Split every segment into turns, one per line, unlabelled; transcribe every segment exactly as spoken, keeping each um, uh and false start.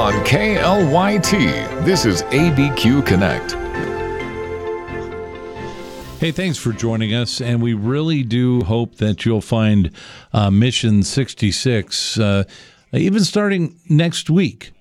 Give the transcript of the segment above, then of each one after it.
On K L Y T, this is A B Q Connect.
Hey, thanks for joining us, and we really do hope that you'll find uh, Mission sixty-six, uh, even starting next week,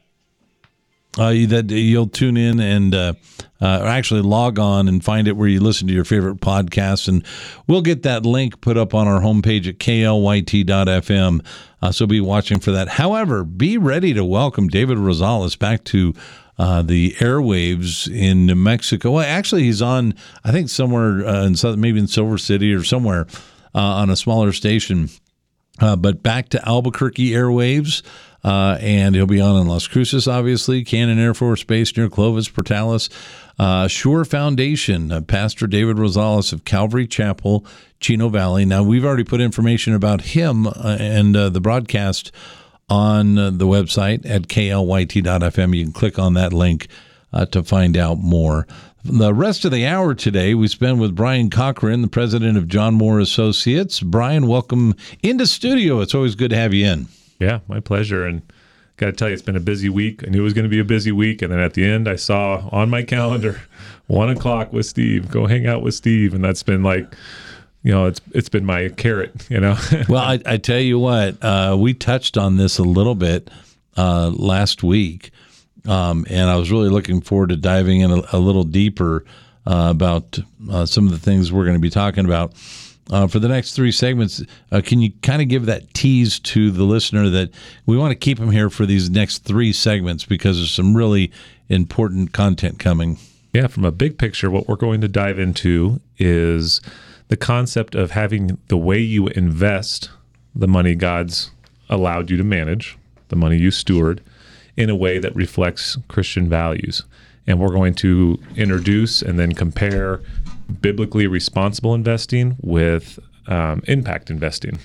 uh, that you'll tune in and uh, uh, actually log on and find it where you listen to your favorite podcasts, and we'll get that link put up on our homepage at K L Y T dot F M, uh, so be watching for that. However, be ready to welcome David Rosales back to Uh, the airwaves in New Mexico. Well, actually, he's on, I think, somewhere uh, in South, maybe in Silver City or somewhere uh, on a smaller station. Uh, but back to Albuquerque airwaves, uh, and he'll be on in Las Cruces, obviously, Cannon Air Force Base near Clovis, Portales, uh, Shore Foundation, uh, Pastor David Rosales of Calvary Chapel, Chino Valley. Now, we've already put information about him uh, and uh, the broadcast on the website at K L Y T dot F M. You can click on that link uh, to find out more. The rest of the hour today we spend with Brian Cochran, the president of John Moore Associates. Brian, welcome into studio. It's always good to have you in.
Yeah, my pleasure. And got to tell you, it's been a busy week. I knew it was going to be a busy week. And then at the end, I saw on my calendar, one o'clock with Steve. Go hang out with Steve. And that's been like, you know, it's it's been my carrot, you know.
Well, I, I tell you what, uh, we touched on this a little bit uh, last week, um, and I was really looking forward to diving in a, a little deeper uh, about uh, some of the things we're going to be talking about. Uh, for the next three segments, uh, can you kind of give that tease to the listener that we want to keep them here for these next three segments because there's some really important content coming?
Yeah, from a big picture, what we're going to dive into is the concept of having the way you invest the money God's allowed you to manage, the money you steward, in a way that reflects Christian values. And we're going to introduce and then compare biblically responsible investing with um, impact investing.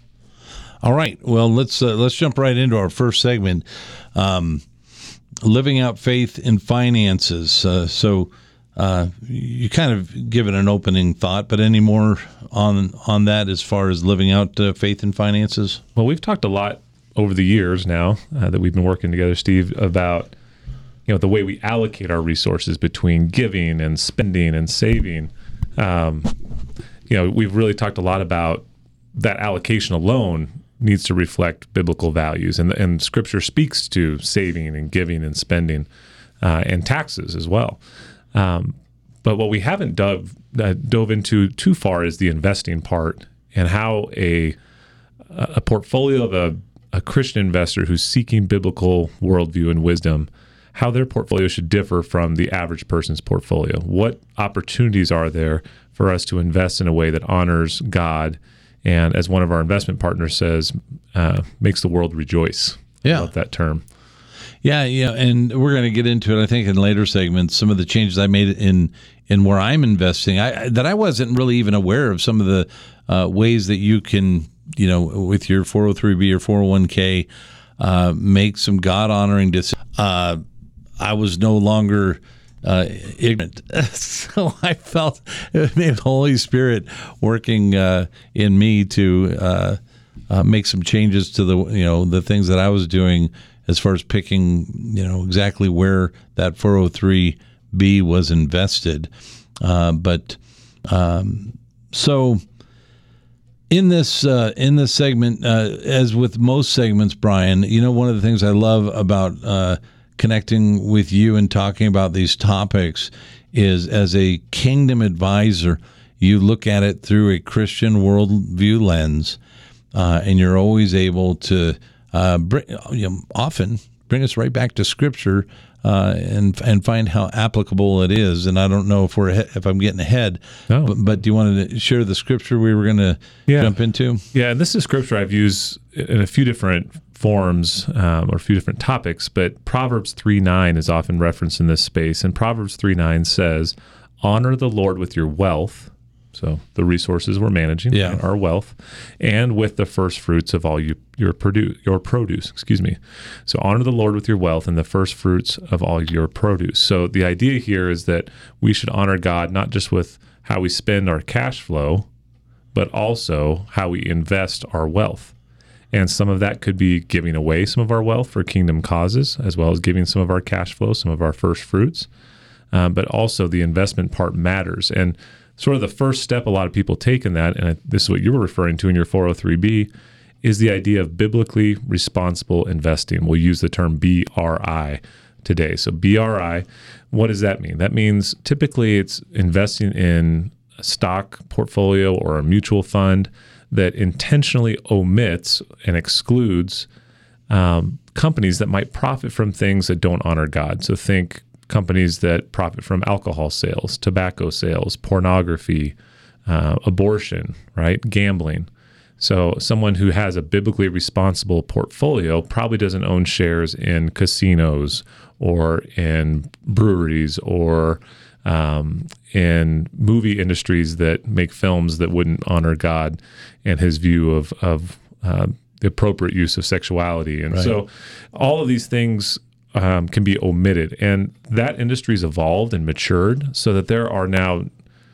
All right. Well, let's uh, let's jump right into our first segment, um, living out faith in finances. Uh, so. Uh, you kind of given an opening thought, but any more on on that as far as living out uh, faith in finances?
Well, we've talked a lot over the years now uh, that we've been working together, Steve, about you know the way we allocate our resources between giving and spending and saving. Um, you know, we've really talked a lot about that allocation alone needs to reflect biblical values, and and Scripture speaks to saving and giving and spending uh, and taxes as well. Um, but what we haven't dove, uh, dove into too far is the investing part and how a a portfolio of a, a Christian investor who's seeking biblical worldview and wisdom, how their portfolio should differ from the average person's portfolio. What opportunities are there for us to invest in a way that honors God and, as one of our investment partners says, uh, makes the world rejoice.
Yeah.
I love that term.
Yeah, yeah, and we're going to get into it, I think, in later segments, some of the changes I made in in where I'm investing, I, that I wasn't really even aware of some of the uh, ways that you can, you know, with your four oh three b or four oh one k, uh, make some God-honoring decisions. Uh, I was no longer uh, ignorant, so I felt it made the Holy Spirit working uh, in me to uh, uh, make some changes to the, you know, the things that I was doing as far as picking, you know, exactly where that four oh three b was invested. Uh, but um, so in this uh, in this segment, uh, as with most segments, Brian, you know, one of the things I love about uh, connecting with you and talking about these topics is, as a kingdom advisor, you look at it through a Christian worldview lens, uh, and you're always able to Uh, bring, you know, often bring us right back to Scripture uh, and and find how applicable it is. And I don't know if we're if I'm getting ahead,
no.
but, but do you want to share the Scripture we were going to
yeah.
jump into?
Yeah, and this is Scripture I've used in a few different forms um, or a few different topics, but Proverbs three nine is often referenced in this space. And Proverbs three nine says, "Honor the Lord with your wealth," so the resources we're managing,
yeah.
our wealth, "and with the first fruits of all you, your produce, your produce, excuse me. So honor the Lord with your wealth and the first fruits of all your produce." So the idea here is that we should honor God not just with how we spend our cash flow, but also how we invest our wealth. And some of that could be giving away some of our wealth for kingdom causes, as well as giving some of our cash flow, some of our first fruits. Um, but also the investment part matters. And sort of the first step a lot of people take in that, and this is what you were referring to in your four oh three B, is the idea of biblically responsible investing. We'll use the term B R I today. So B R I, what does that mean? That means typically it's investing in a stock portfolio or a mutual fund that intentionally omits and excludes um, companies that might profit from things that don't honor God. So think companies that profit from alcohol sales, tobacco sales, pornography, uh, abortion, right? Gambling. So someone who has a biblically responsible portfolio probably doesn't own shares in casinos or in breweries or um, in movie industries that make films that wouldn't honor God and his view of, of uh, the appropriate use of sexuality. And
Right.
so all of these things um, can be omitted. And that industry's evolved and matured so that there are now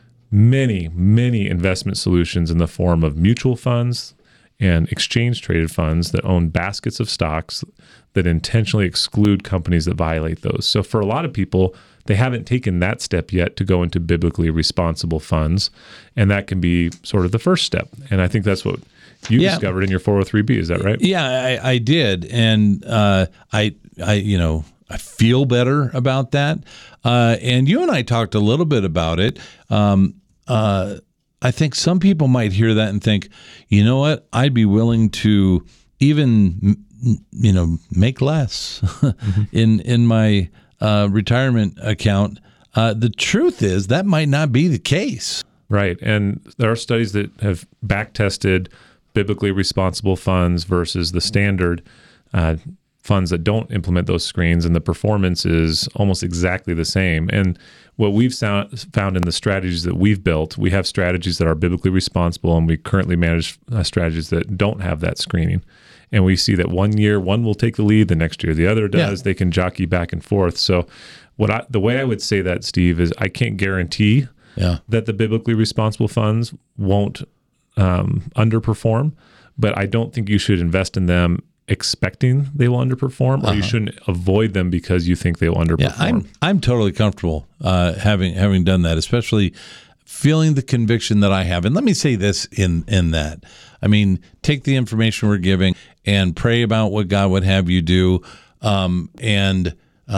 many, many investment solutions in the form of mutual funds and exchange-traded funds that own baskets of stocks that intentionally exclude companies that violate those. So for a lot of people, they haven't taken that step yet to go into biblically responsible funds, and that can be sort of the first step. And I think that's what you
Yeah.
discovered in your four oh three B. Is that right?
Yeah, I, I did, and uh, I, I, you know, I feel better about that. Uh, and you and I talked a little bit about it. Um, uh, I think some people might hear that and think, you know what, I'd be willing to even, you know, make less mm-hmm. in in my uh, retirement account. Uh, the truth is that might not be the case.
Right. And there are studies that have back tested biblically responsible funds versus the standard uh, funds that don't implement those screens, and the performance is almost exactly the same. And what we've found in the strategies that we've built, we have strategies that are biblically responsible, and we currently manage uh, strategies that don't have that screening. And we see that one year, one will take the lead, the next year the other does. Yeah. They can jockey back and forth. So what I, the way I would say that, Steve, is I can't guarantee yeah. that the biblically responsible funds won't um, underperform, but I don't think you should invest in them expecting they will underperform, or uh-huh. you shouldn't avoid them because you think they will underperform.
Yeah, I'm I'm totally comfortable uh, having having done that, especially feeling the conviction that I have. And let me say this in in that. I mean, take the information we're giving and pray about what God would have you do. Um, and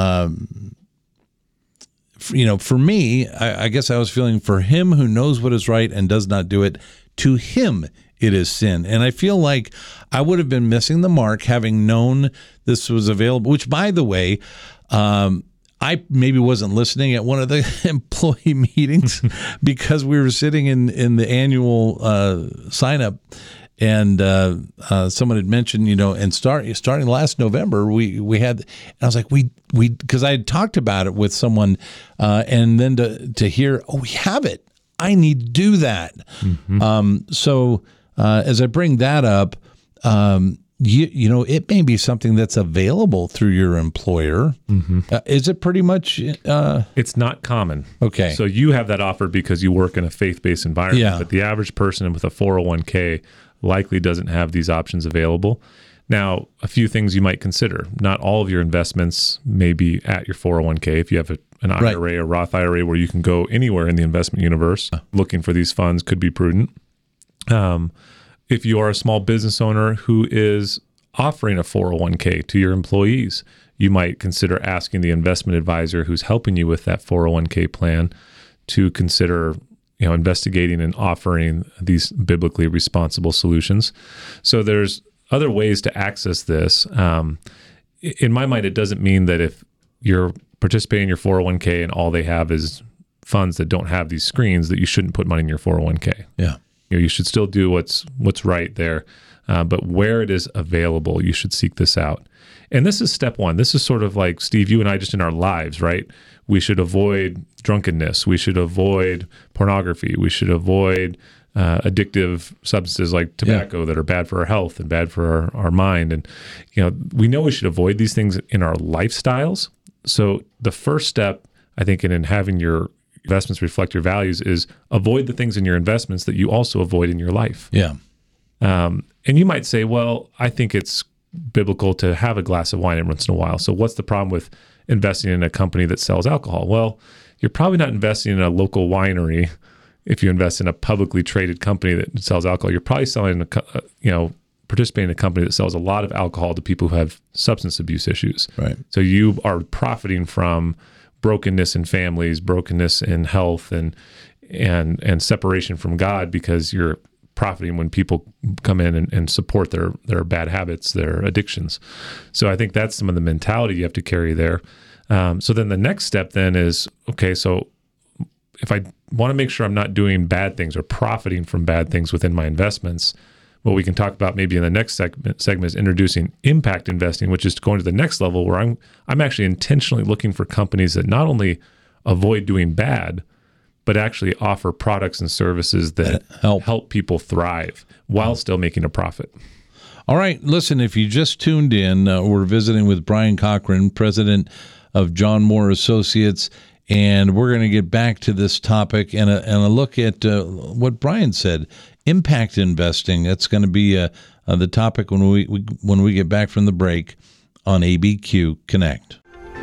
um, you know, for me, I, I guess I was feeling, for him who knows what is right and does not do it, to him it is sin. And I feel like I would have been missing the mark having known this was available, which, by the way, um, I maybe wasn't listening at one of the employee meetings because we were sitting in, in the annual uh, sign up, and uh, uh, someone had mentioned, you know, and start, starting last November, we, we had, and I was like, we, we, because I had talked about it with someone, uh, and then to, to hear, oh, we have it. I need to do that. Mm-hmm. Um, so uh, as I bring that up, um, you, you know, it may be something that's available through your employer. Mm-hmm. Uh, is it pretty much? Uh,
it's not common.
Okay.
So you have that offer because you work in a faith-based environment,
yeah.
but the average person with a four oh one k likely doesn't have these options available. Now, a few things you might consider. Not all of your investments may be at your four oh one k. If you have a, an I R A right. or Roth I R A where you can go anywhere in the investment universe, looking for these funds could be prudent. Um, if you are a small business owner who is offering a four oh one k to your employees, you might consider asking the investment advisor who's helping you with that four oh one k plan to consider, you know, investigating and offering these biblically responsible solutions. So there's other ways to access this. Um, in my mind, it doesn't mean that if you're participating in your four oh one k and all they have is funds that don't have these screens, that you shouldn't put money in your four oh one k.
Yeah.
You know, you should still do what's what's right there. Uh, but where it is available, you should seek this out. And this is step one. This is sort of like, Steve, you and I just in our lives, right? We should avoid drunkenness. We should avoid pornography. We should avoid uh, addictive substances like tobacco yeah. that are bad for our health and bad for our, our mind. And, you know, we know we should avoid these things in our lifestyles. So the first step, I think, in, in having your investments reflect your values is avoid the things in your investments that you also avoid in your life.
Yeah.
Um, and you might say, well, I think it's biblical to have a glass of wine every once in a while. So what's the problem with investing in a company that sells alcohol? Well, you're probably not investing in a local winery. If you invest in a publicly traded company that sells alcohol, you're probably selling, a, you know, participating in a company that sells a lot of alcohol to people who have substance abuse issues.
Right.
So you are profiting from brokenness in families, brokenness in health, and and and separation from God, because you're profiting when people come in and, and support their their bad habits, their addictions. So I think that's some of the mentality you have to carry there. Um, so then the next step then is, okay, so if I want to make sure I'm not doing bad things or profiting from bad things within my investments, what we can talk about maybe in the next segment, segment is introducing impact investing, which is going to the next level where I'm I'm actually intentionally looking for companies that not only avoid doing bad, but actually offer products and services that
help,
help people thrive while still making a profit.
All right, listen, if you just tuned in, uh, we're visiting with Brian Cochran, president of John Moore Associates, and we're going to get back to this topic and a, and a look at uh, what Brian said, impact investing. That's going to be uh, uh, the topic when we, we when we get back from the break on A B Q Connect.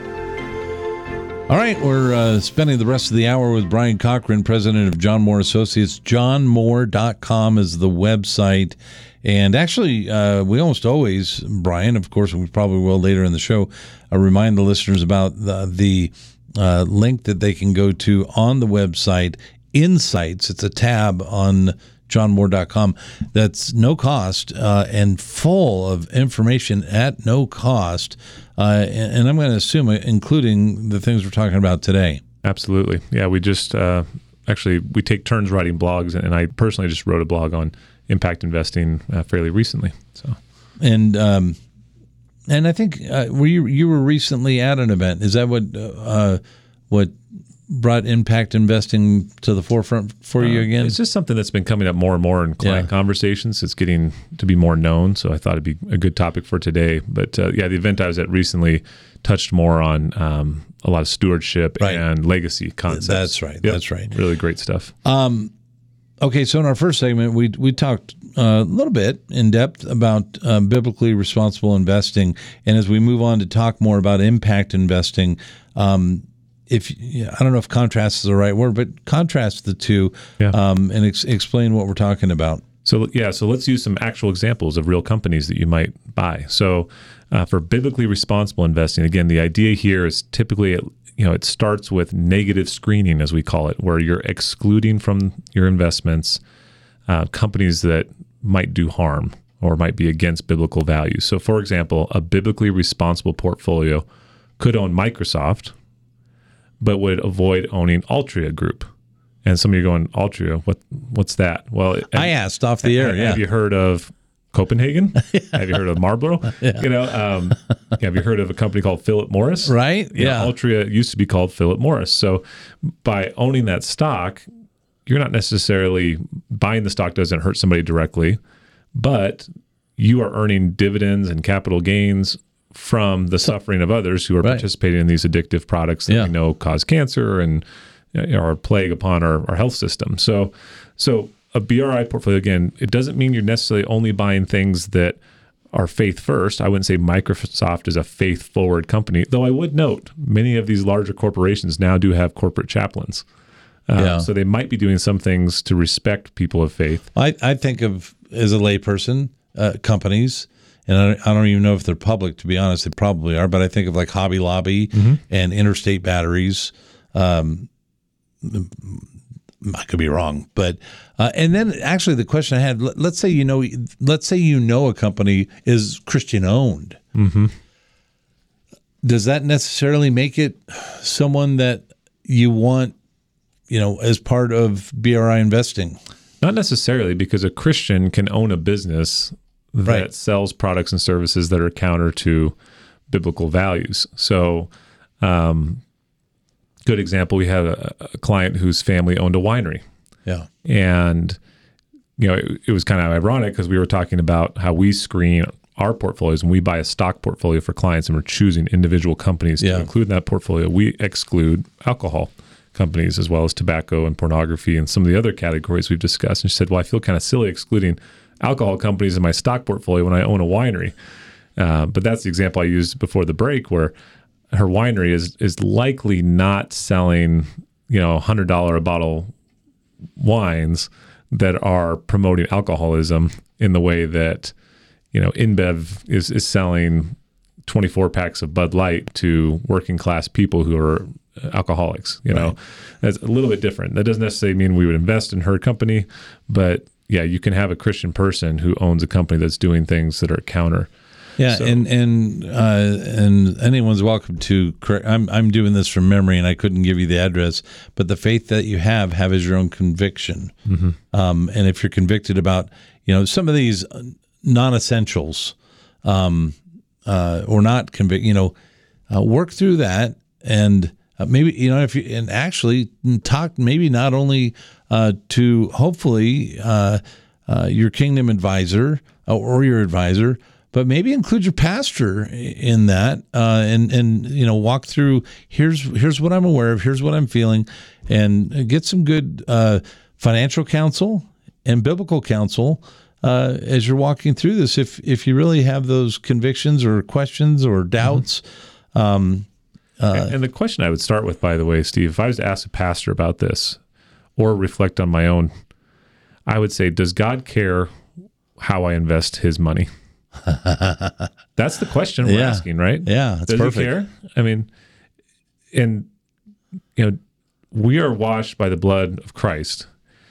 All right, we're uh, spending the rest of the hour with Brian Cochran, president of John Moore Associates. john moore dot com is the website. And actually, uh, we almost always, Brian, of course, we probably will later in the show, uh, remind the listeners about the, the uh, link that they can go to on the website, Insights. It's a tab on john moore dot com that's no cost uh, and full of information at no cost. Uh, and, and I'm going to assume including the things we're talking about today.
Absolutely. Yeah, we just uh, actually, we take turns writing blogs, and I personally just wrote a blog on impact investing uh, fairly recently. So, and
um, and I think uh, were you you were recently at an event? Is that what uh, what brought impact investing to the forefront for you again?
Uh, it's just something that's been coming up more and more in client
yeah.
conversations. It's getting to be more known, so I thought it'd be a good topic for today. But uh, yeah, the event I was at recently touched more on um, a lot of stewardship
right.
and legacy concepts.
That's right.
Yep.
That's right.
Really great stuff.
Um, okay, so in our first segment, we we talked uh, a little bit in depth about uh, biblically responsible investing, and as we move on to talk more about impact investing, um, if I don't know if contrast is the right word, but contrast the two
yeah.
um, and ex- explain what we're talking about.
So yeah, so let's use some actual examples of real companies that you might buy. So uh, for biblically responsible investing, again, the idea here is typically, you know, it starts with negative screening, as we call it, where you're excluding from your investments uh, companies that might do harm or might be against biblical values. So for example, a biblically responsible portfolio could own Microsoft, but would avoid owning Altria Group. And some of you are going, Altria, what? What's that? Well,
I have, asked off the air.
Have,
yeah.
have you heard of Copenhagen? yeah. Have you heard of Marlboro?
yeah.
You know, um, have you heard of a company called Philip Morris?
Right.
You
yeah.
know, Altria used to be called Philip Morris. So by owning that stock, you're not necessarily buying the stock doesn't hurt somebody directly, but you are earning dividends and capital gains from the suffering of others who are
right.
participating in these addictive products that
yeah.
we know cause cancer and you know, are a plague upon our, our health system. So, so a B R I portfolio, again, it doesn't mean you're necessarily only buying things that are faith first. I wouldn't say Microsoft is a faith forward company, though I would note many of these larger corporations now do have corporate chaplains. Uh,
yeah.
So they might be doing some things to respect people of faith.
I, I think of, as a layperson, uh, companies, and I, I don't even know if they're public, to be honest. They probably are, but I think of like Hobby Lobby mm-hmm. and Interstate Batteries. Um, I could be wrong, but uh, and then actually the question I had: let, let's say you know, let's say you know a company is Christian owned.
Mm-hmm.
Does that necessarily make it someone that you want, you know, as part of B R I investing?
Not necessarily, because a Christian can own a business that
right.
sells products and services that are counter to biblical values. So, um, good example, we had a, a client whose family owned a winery.
Yeah.
And, you know, it, it was kind of ironic because we were talking about how we screen our portfolios when we buy a stock portfolio for clients and we're choosing individual companies
yeah.
to include in that portfolio. We exclude alcohol companies as well as tobacco and pornography and some of the other categories we've discussed. And she said, well, I feel kind of silly excluding alcohol companies in my stock portfolio when I own a winery. Uh, but that's the example I used before the break, where her winery is is likely not selling, you know, one hundred dollars a bottle wines that are promoting alcoholism in the way that, you know, InBev is, is selling twenty-four packs of Bud Light to working class people who are alcoholics. You right. know, that's a little bit different. That doesn't necessarily mean we would invest in her company, but yeah, you can have a Christian person who owns a company that's doing things that are counter.
Yeah, so. and and uh, and anyone's welcome to correct. I'm I'm doing this from memory, and I couldn't give you the address. But the faith that you have have as your own conviction. Mm-hmm. Um, and if you're convicted about, you know, some of these non-essentials, um, uh, or not convict, you know, uh, work through that, and uh, maybe you know if you and actually talk maybe not only uh, to hopefully uh, uh, your kingdom advisor or your advisor, but maybe include your pastor in that, uh, and and you know walk through. Here's here's what I'm aware of. Here's what I'm feeling, and get some good uh, financial counsel and biblical counsel uh, as you're walking through this. If if you really have those convictions or questions or doubts. Mm-hmm. Um, uh,
and, and the question I would start with, by the way, Steve, if I was to ask a pastor about this or reflect on my own, I would say, does God care how I invest His money? That's the question we're
yeah.
asking, right?
Yeah, that's
Does
perfect.
He care? I mean, and you know, we are washed by the blood of Christ.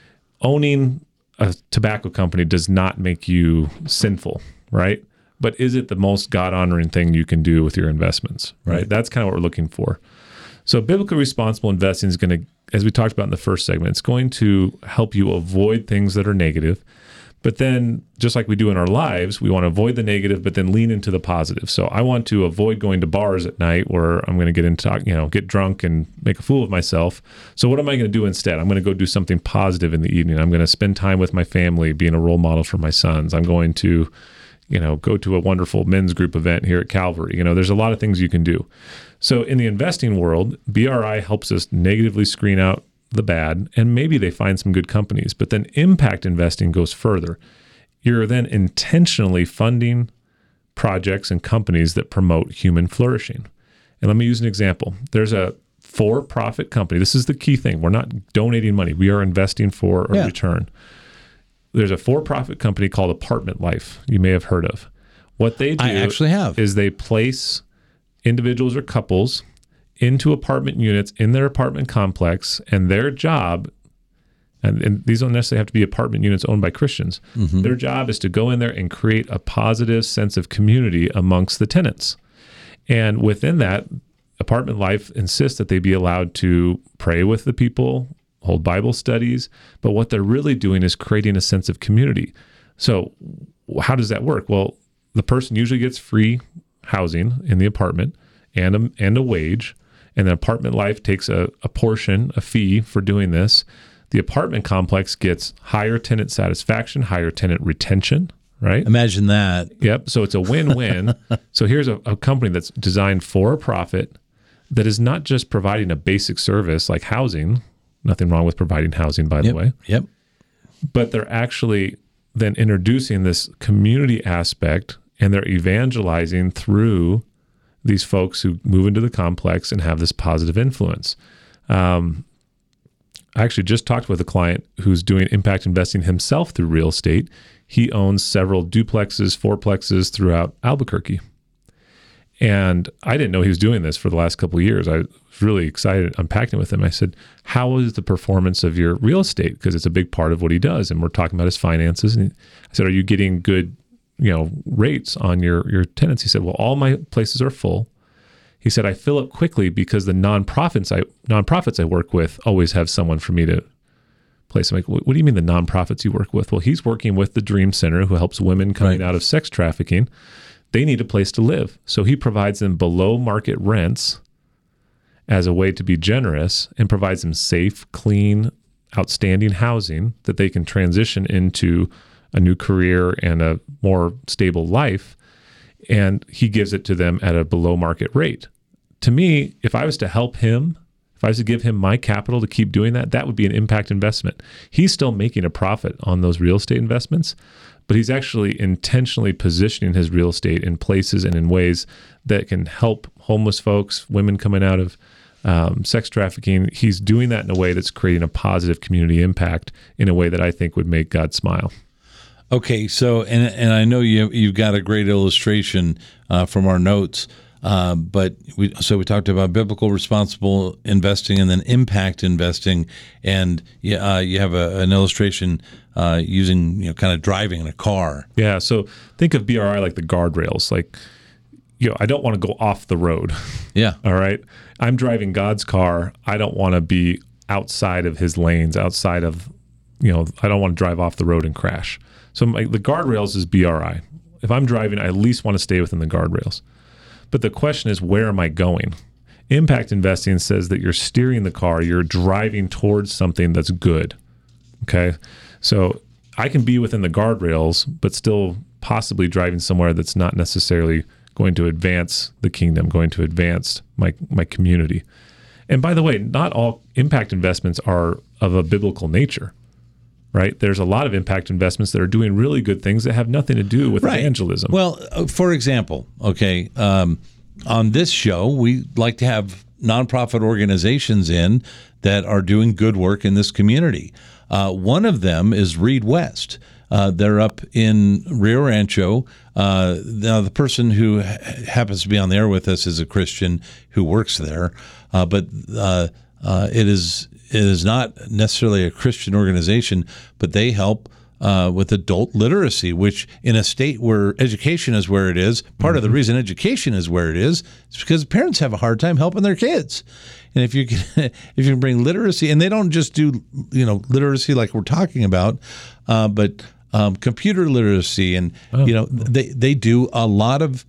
Owning a tobacco company does not make you sinful, right? But is it the most God-honoring thing you can do with your investments, right? right. That's kind of what we're looking for. So biblically responsible investing is going to, as we talked about in the first segment, it's going to help you avoid things that are negative. But then, just like we do in our lives, we want to avoid the negative, but then lean into the positive. So I want to avoid going to bars at night where I'm going to get into, you know, get drunk and make a fool of myself. So what am I going to do instead? I'm going to go do something positive in the evening. I'm going to spend time with my family, being a role model for my sons. I'm going to, you know, go to a wonderful men's group event here at Calvary. You know, there's a lot of things you can do. So in the investing world, B R I helps us negatively screen out the bad, and maybe they find some good companies. But then impact investing goes further. You're then intentionally funding projects and companies that promote human flourishing. And let me use an example. There's a for-profit company. This is the key thing. We're not donating money. We are investing for a yeah. return. There's a for-profit company called Apartment Life. You may have heard of. What they do
I actually have.
is they place individuals or couples into apartment units in their apartment complex, and their job, and, and these don't necessarily have to be apartment units owned by Christians, mm-hmm. their job is to go in there and create a positive sense of community amongst the tenants. And within that, Apartment Life insists that they be allowed to pray with the people, hold Bible studies, but what they're really doing is creating a sense of community. So how does that work? Well, the person usually gets free housing in the apartment and a, and a wage. And then Apartment Life takes a, a portion, a fee for doing this. The apartment complex gets higher tenant satisfaction, higher tenant retention, right?
Imagine that.
Yep. So it's a win-win. So here's a, a company that's designed for a profit that is not just providing a basic service like housing. Nothing wrong with providing housing, by
yep.
the way.
Yep.
But they're actually then introducing this community aspect, and they're evangelizing through these folks who move into the complex and have this positive influence. Um, I actually just talked with a client who's doing impact investing himself through real estate. He owns several duplexes, fourplexes throughout Albuquerque. And I didn't know he was doing this for the last couple of years. I was really excited unpacking with him. I said, how is the performance of your real estate? Because it's a big part of what he does. And we're talking about his finances. And I said, are you getting good you know, rates on your, your tenants? He said, well, all my places are full. He said, I fill up quickly because the nonprofits I nonprofits I work with always have someone for me to place. I'm like, what do you mean the nonprofits you work with? Well, he's working with the Dream Center, who helps women coming right. out of sex trafficking. They need a place to live. So he provides them below market rents as a way to be generous, and provides them safe, clean, outstanding housing that they can transition into a new career and a more stable life, and he gives it to them at a below market rate. To me, if I was to help him If I was to give him my capital to keep doing that, that would be an impact investment. He's still making a profit on those real estate investments, but he's actually intentionally positioning his real estate in places and in ways that can help homeless folks, women coming out of um, sex trafficking. He's doing that in a way that's creating a positive community impact in a way that I think would make God smile.
Okay, so and and I know you you've got a great illustration uh, from our notes, uh, but we so we talked about biblical responsible investing and then impact investing, and yeah, uh, you have a, an illustration uh, using you know kind of driving in a car.
Yeah, so think of B R I like the guardrails. Like, you know, I don't want to go off the road.
Yeah.
All right. I'm driving God's car. I don't want to be outside of His lanes, outside of, you know, I don't want to drive off the road and crash. So my, the guardrails is B R I. If I'm driving, I at least want to stay within the guardrails. But the question is, where am I going? Impact investing says that you're steering the car, you're driving towards something that's good. Okay. So I can be within the guardrails, but still possibly driving somewhere that's not necessarily going to advance the kingdom, going to advance my, my community. And by the way, not all impact investments are of a biblical nature. Right? There's a lot of impact investments that are doing really good things that have nothing to do with
right.
evangelism.
Well, uh, for example, okay, um, on this show, we like to have nonprofit organizations in that are doing good work in this community. Uh, one of them is Read West. Uh, they're up in Rio Rancho. Uh, now, the person who ha- happens to be on the air with us is a Christian who works there, uh, but uh, uh, it is it is not necessarily a Christian organization, but they help uh, with adult literacy, which in a state where education is where it is, part mm-hmm. of the reason education is where it is is because parents have a hard time helping their kids. And if you can, if you can bring literacy, and they don't just do you know literacy like we're talking about, uh, but um, computer literacy, and oh. you know they they do a lot of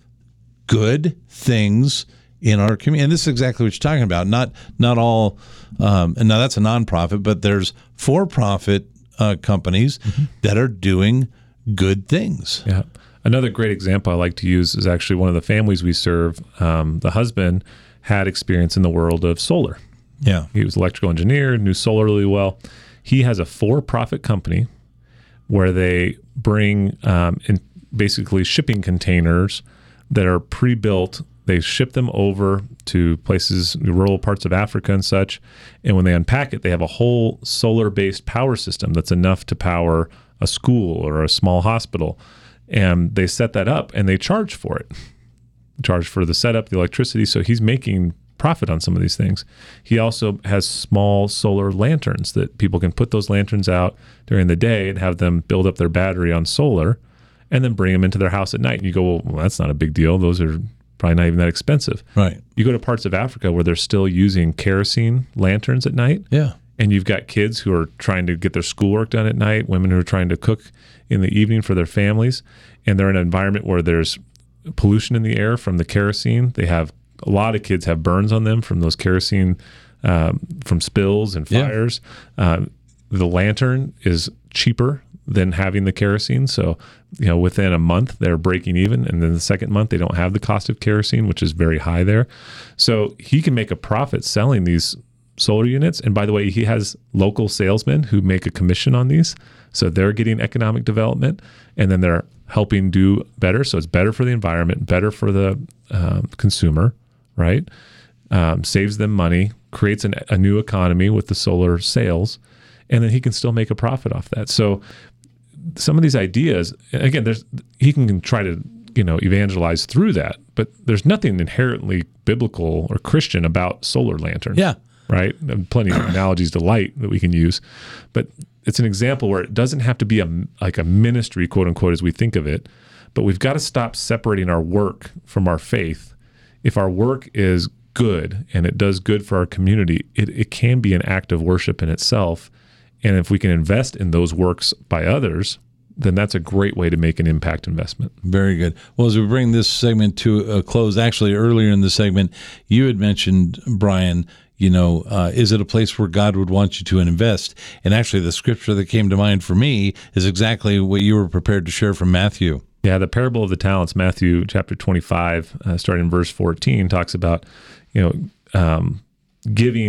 good things in our community. And this is exactly what you're talking about. Not not all, um, and now that's a nonprofit, but there's for-profit uh, companies mm-hmm. that are doing good things.
Yeah. Another great example I like to use is actually one of the families we serve. Um, the husband had experience in the world of solar.
Yeah.
He was an electrical engineer, knew solar really well. He has a for-profit company where they bring um, in basically shipping containers that are pre-built. They ship them over to places, rural parts of Africa and such. And when they unpack it, they have a whole solar-based power system that's enough to power a school or a small hospital. And they set that up and they charge for it. Charge for the setup, the electricity. So he's making profit on some of these things. He also has small solar lanterns that people can put those lanterns out during the day and have them build up their battery on solar and then bring them into their house at night. And you go, well, well that's not a big deal. Those are probably not even that expensive.
Right.
You go to parts of Africa where they're still using kerosene lanterns at night.
Yeah.
And you've got kids who are trying to get their schoolwork done at night, women who are trying to cook in the evening for their families. And they're in an environment where there's pollution in the air from the kerosene. They have a lot of kids have burns on them from those kerosene, um, from spills and fires. Yeah. Um, the lantern is cheaper than having the kerosene. So, you know, within a month they're breaking even. And then the second month they don't have the cost of kerosene, which is very high there. So he can make a profit selling these solar units. And by the way, he has local salesmen who make a commission on these. So they're getting economic development and then they're helping do better. So it's better for the environment, better for the um, consumer, right? Um, saves them money, creates an, a new economy with the solar sales, and then he can still make a profit off that. So some of these ideas, again, there's he can try to you know evangelize through that, but there's nothing inherently biblical or Christian about solar lanterns.
Yeah.
Right? And plenty of analogies to light that we can use. But it's an example where it doesn't have to be a like a ministry, quote unquote, as we think of it, but we've got to stop separating our work from our faith. If our work is good and it does good for our community, it, it can be an act of worship in itself. And if we can invest in those works by others, then that's a great way to make an impact investment.
Very good. Well, as we bring this segment to a close, actually earlier in the segment, you had mentioned, Brian, you know, uh, is it a place where God would want you to invest? And actually the scripture that came to mind for me is exactly what you were prepared to share from Matthew.
Yeah, the parable of the talents, Matthew chapter twenty-five, uh, starting in verse fourteen, talks about, you know, um, giving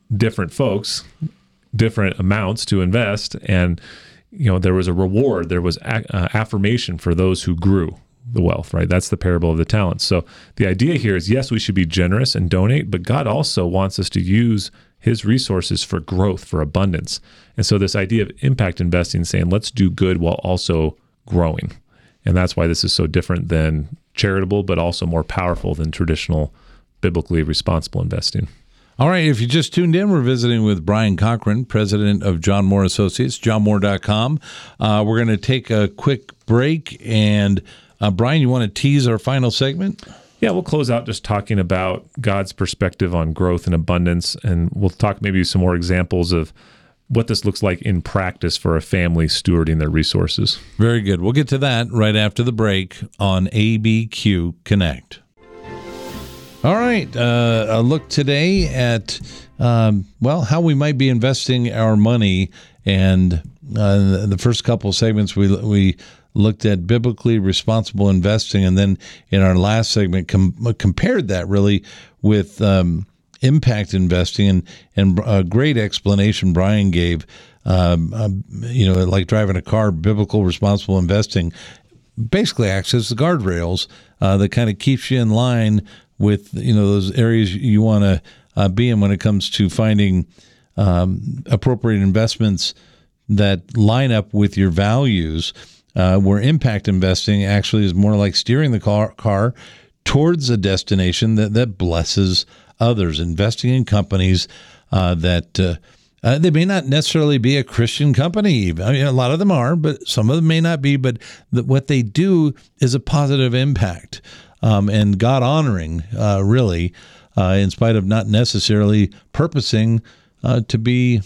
different folks, different amounts to invest, and you know there was a reward, there was a, uh, affirmation for those who grew the wealth, right? That's the parable of the talents. So the idea here is, yes, we should be generous and donate, but God also wants us to use his resources for growth, for abundance. And so this idea of impact investing, saying let's do good while also growing. And that's why this is so different than charitable, but also more powerful than traditional biblically responsible investing.
All right, if you just tuned in, we're visiting with Brian Cochran, president of John Moore Associates, john moore dot com. Uh, we're going to take a quick break, and uh, Brian, you want to tease our final segment?
Yeah, we'll close out just talking about God's perspective on growth and abundance, and we'll talk maybe some more examples of what this looks like in practice for a family stewarding their resources.
Very good. We'll get to that right after the break on A B Q Connect. All right, uh, a look today at, um, well, how we might be investing our money. And uh, the first couple of segments, we we looked at biblically responsible investing. And then in our last segment, com- compared that really with um, impact investing. And, and a great explanation Brian gave, um, um, you know, like driving a car, biblical responsible investing basically acts as the guardrails uh, that kind of keeps you in line with, you know, those areas you want to uh, be in when it comes to finding um, appropriate investments that line up with your values, uh, where impact investing actually is more like steering the car, car towards a destination that, that blesses others, investing in companies uh, that uh, uh, they may not necessarily be a Christian company. I mean, a lot of them are, but some of them may not be, but the, what they do is a positive impact. Um, and God honoring, uh, really, uh, in spite of not necessarily purposing uh, to be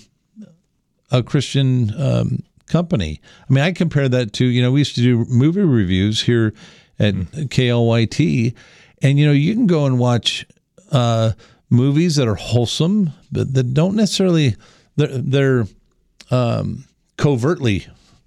a Christian um, company. I mean, I compare that to, you know, we used to do movie reviews here at mm. K L Y T, and, you know, you can go and watch uh, movies that are wholesome, but that don't necessarily, they're, they're um, covertly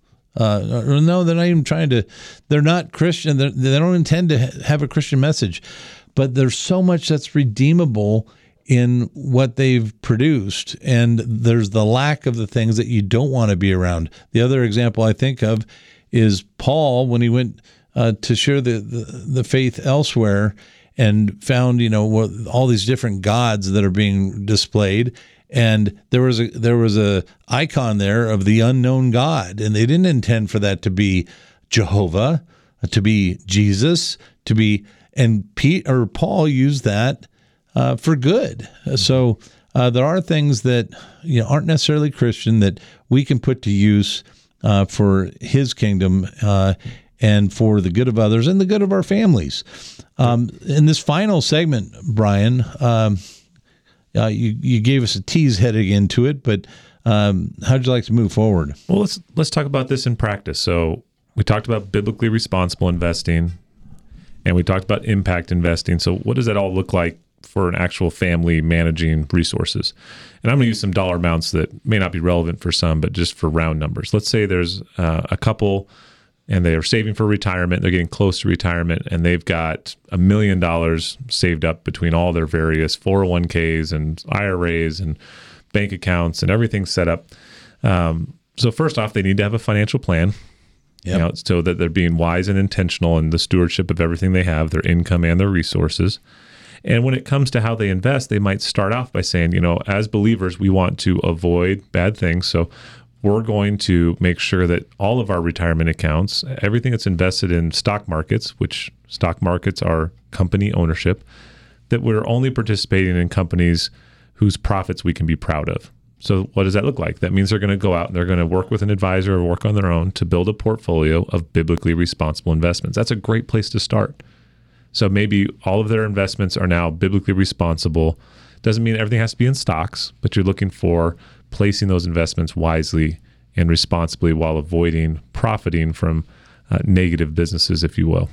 Uh, no, they're not even trying to, they're not Christian. They're, they don't intend to ha- have a Christian message, but there's so much that's redeemable in what they've produced. And there's the lack of the things that you don't want to be around. The other example I think of is Paul, when he went uh, to share the, the, the faith elsewhere and found, you know, all these different gods that are being displayed. And there was a there was a icon there of the unknown God, and they didn't intend for that to be Jehovah, to be Jesus, to be, and Pete or Paul used that uh, for good. So uh, there are things that, you know, aren't necessarily Christian that we can put to use uh, for His kingdom uh, and for the good of others and the good of our families. Um, in this final segment, Brian. Um, Uh, you, you gave us a tease heading into it, but um, how'd you like to move forward?
Well, let's let's talk about this in practice. So we talked about biblically responsible investing, and we talked about impact investing. So what does that all look like for an actual family managing resources? And I'm going to use some dollar amounts that may not be relevant for some, but just for round numbers. Let's say there's uh, a couple, and they are saving for retirement. They're getting close to retirement, and they've got a million dollars saved up between all their various four oh one k's and I R As and bank accounts and everything set up. Um, so first off, they need to have a financial plan, yep. you know, so that they're being wise and intentional in the stewardship of everything they have, their income and their resources. And when it comes to how they invest, they might start off by saying, you know, as believers, we want to avoid bad things. So we're going to make sure that all of our retirement accounts, everything that's invested in stock markets, which stock markets are company ownership, that we're only participating in companies whose profits we can be proud of. So what does that look like? That means they're going to go out and they're going to work with an advisor or work on their own to build a portfolio of biblically responsible investments. That's a great place to start. So maybe all of their investments are now biblically responsible. Doesn't mean everything has to be in stocks, but you're looking for placing those investments wisely and responsibly while avoiding profiting from uh, negative businesses, if you will.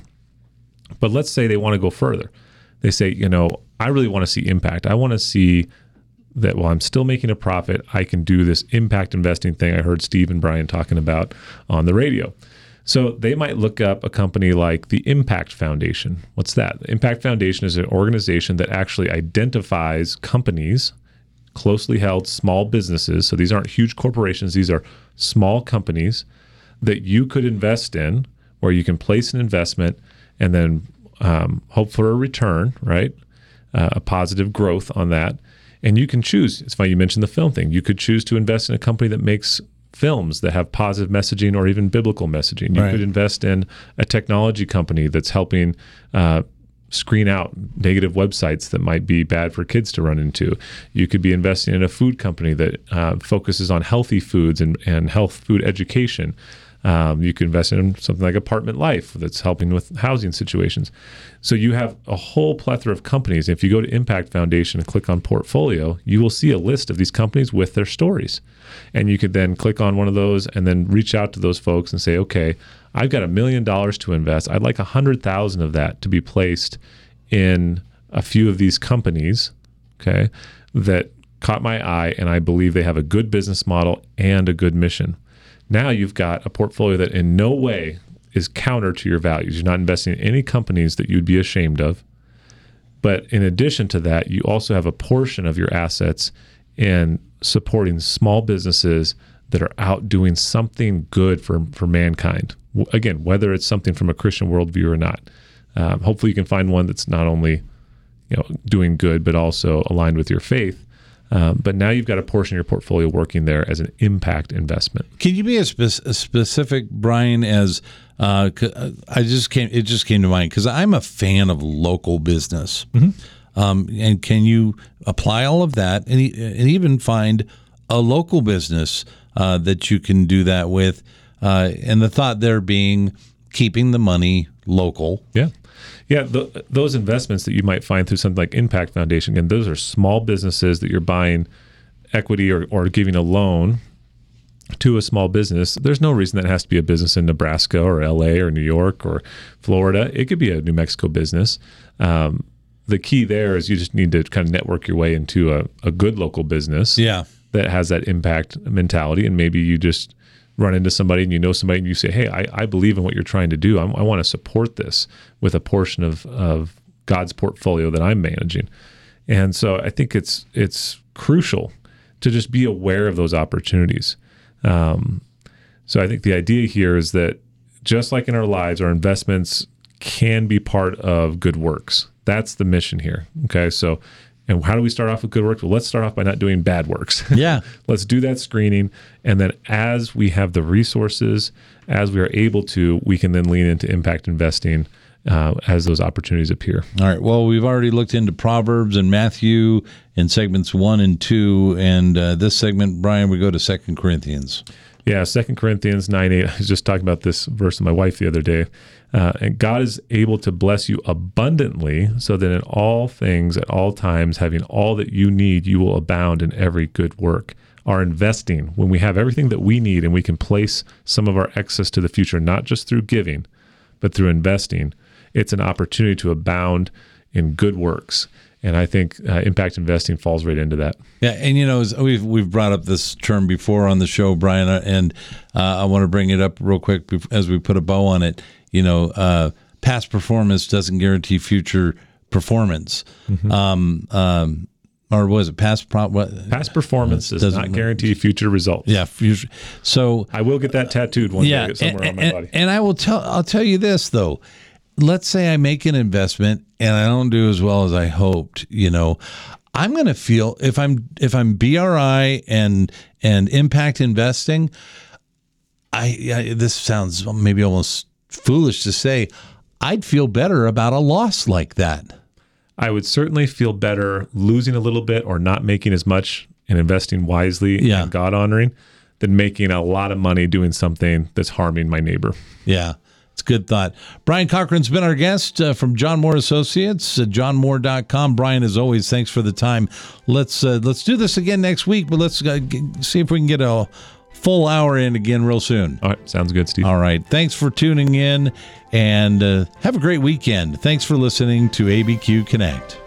But let's say they want to go further. They say, you know, I really want to see impact. I want to see that while I'm still making a profit, I can do this impact investing thing I heard Steve and Brian talking about on the radio. So they might look up a company like the Impact Foundation. What's that? The Impact Foundation is an organization that actually identifies companies closely held small businesses. So these aren't huge corporations. These are small companies that you could invest in, where you can place an investment and then um, hope for a return, right? Uh, a positive growth on that. And you can choose. It's funny you mentioned the film thing. You could choose to invest in a company that makes films that have positive messaging or even biblical messaging. You
Right.
could invest in a technology company that's helping uh, screen out negative websites that might be bad for kids to run into. You could be investing in a food company that uh, focuses on healthy foods and, and health food education. Um, you could invest in something like Apartment Life that's helping with housing situations. So you have a whole plethora of companies. If you go to Impact Foundation and click on portfolio, you will see a list of these companies with their stories. And you could then click on one of those and then reach out to those folks and say, okay, I've got a million dollars to invest. I'd like a hundred thousand of that to be placed in a few of these companies, okay, that caught my eye and I believe they have a good business model and a good mission. Now you've got a portfolio that in no way is counter to your values. You're not investing in any companies that you'd be ashamed of. But in addition to that, you also have a portion of your assets in supporting small businesses that are out doing something good for, for mankind. Again, whether it's something from a Christian worldview or not. Um, hopefully you can find one that's not only, you know, doing good, but also aligned with your faith. Um, but now you've got a portion of your portfolio working there as an impact investment.
Can you be as spe- as specific, Brian, as uh, I just came? It just came to mind because I'm a fan of local business, mm-hmm. um, and can you apply all of that and, and even find a local business uh, that you can do that with? Uh, and the thought there being keeping the money local.
Yeah. Yeah, the, those investments that you might find through something like Impact Foundation, again, those are small businesses that you're buying equity or, or giving a loan to a small business. There's no reason that has to be a business in Nebraska or L A or New York or Florida. It could be a New Mexico business. Um, the key there is you just need to kind of network your way into a, a good local business
Yeah.
that has that impact mentality. And maybe you just run into somebody and you know somebody and you say, hey, I, I believe in what you're trying to do. I'm, I want to support this with a portion of, of God's portfolio that I'm managing. And so I think it's it's crucial to just be aware of those opportunities. Um, so I think the idea here is that just like in our lives, our investments can be part of good works. That's the mission here. Okay, so and how do we start off with good works? Well, let's start off by not doing bad works.
Yeah.
Let's do that screening. And then as we have the resources, as we are able to, we can then lean into impact investing uh, as those opportunities appear.
All right. Well, we've already looked into Proverbs and Matthew in segments one and two. And uh, this segment, Brian, we go to Second Corinthians.
Yeah, Second Corinthians nine eight. I was just talking about this verse with my wife the other day. Uh, and God is able to bless you abundantly so that in all things, at all times, having all that you need, you will abound in every good work. Our investing, when we have everything that we need and we can place some of our excess to the future, not just through giving, but through investing, it's an opportunity to abound in good works. And I think uh, impact investing falls right into that.
Yeah, and you know, as we've we've brought up this term before on the show, Brian, and uh, I want to bring it up real quick as we put a bow on it. You know, uh, past performance doesn't guarantee future performance. Mm-hmm. Um, um, or was it past pro- what?
Past performance does not guarantee future results.
Yeah, future. So
I will get that tattooed one
yeah,
day somewhere
and,
on my
and,
body.
And I will tell. I'll tell you this though. Let's say I make an investment and I don't do as well as I hoped. You know, I'm going to feel if I'm if I'm B R I and and impact investing. I, I this sounds maybe almost foolish to say. I'd feel better about a loss like that.
I would certainly feel better losing a little bit or not making as much and investing wisely
Yeah.
and God honoring than making a lot of money doing something that's harming my neighbor.
Yeah. It's a good thought. Brian Cochran's been our guest uh, from John Moore Associates, uh, john moore dot com. Brian, as always, thanks for the time. Let's uh, let's do this again next week, but let's uh, g- see if we can get a full hour in again real soon.
All right. Sounds good, Steve.
All right. Thanks for tuning in, and uh, have a great weekend. Thanks for listening to A B Q Connect.